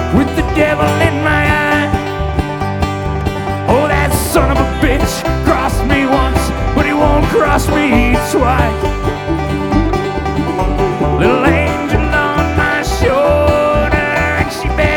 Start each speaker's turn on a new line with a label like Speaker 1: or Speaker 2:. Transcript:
Speaker 1: with the devil in my eye. Oh, that son of a bitch crossed me once, but he won't cross me twice.